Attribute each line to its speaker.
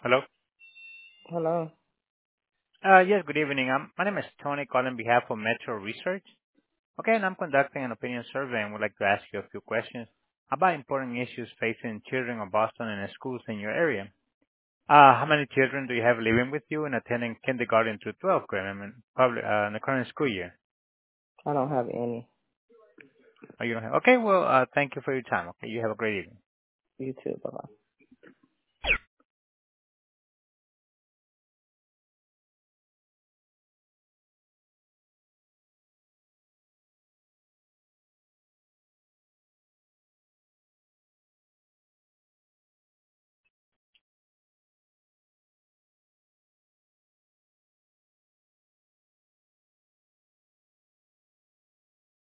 Speaker 1: Hello.
Speaker 2: Hello.
Speaker 1: Yes, good evening. My name is Tony, calling on behalf of Metro Research. Okay, and I'm conducting an opinion survey and would like to ask you a few questions about important issues facing children of Boston and schools in your area. How many children do you have living with you and attending kindergarten through 12th grade? I mean, probably in the current school year.
Speaker 2: I don't have any.
Speaker 1: Oh, you don't have. Okay, well, thank you for your time. Okay, you have a great evening.
Speaker 2: You too. Bye bye.